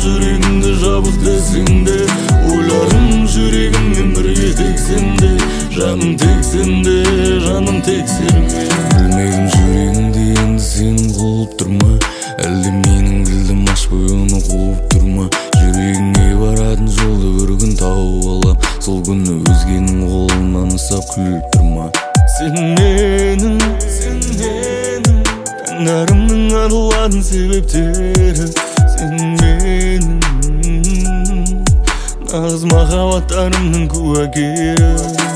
жүрегімді жабық десең де, ойларым жүрегіммен бірге тек сенде. Жаным тек сенде, жаным тек серме. Білмегім жүрегімді енді сен қылып тұрма, әлде менің ділдім ашпай оны қуып тұрма. Жүрегіңе баратын жолды бір күн тауып алам, сол күні өзгенің қолынан ұстап күліп тұрма. Сен менің таңдарымның арылатын себептері, сен менің нағыз махаббаттарымның куәгері.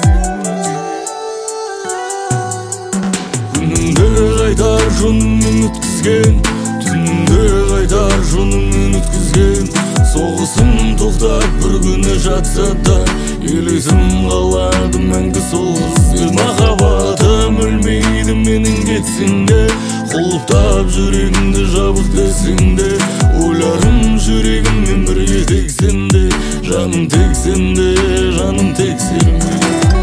Күнімді қайтар жоныңмен өткізген, түнімді қайтар жоныңмен өткізген. Соғысым тоқтап бір күні жатса да, елесім қалады мәңгі сол қызбен. Махаббатым өлмейді менің кетсең де, құлыптап жүрегімді жабық десең де, ойларым жүрегіммен бірге тек сенде. Жаным тек сенде, жаным тек серме.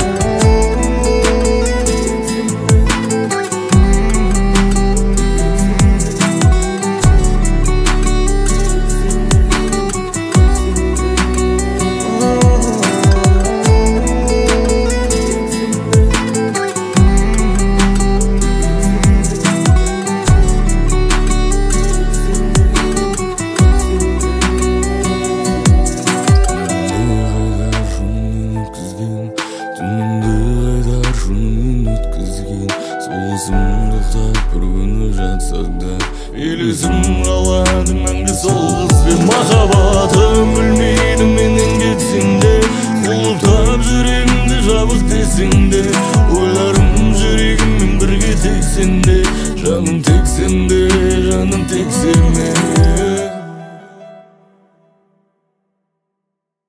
Соғысым тоқтап бір күні жатсақ да, елесім қалады мәңгі сол қызбен. Махаббатым өлмейді менен кетсең де, құлыптап жүрегімді жабық десең де, ойларым жүрегіммен бірге тек сенде. Жаным тек сенде,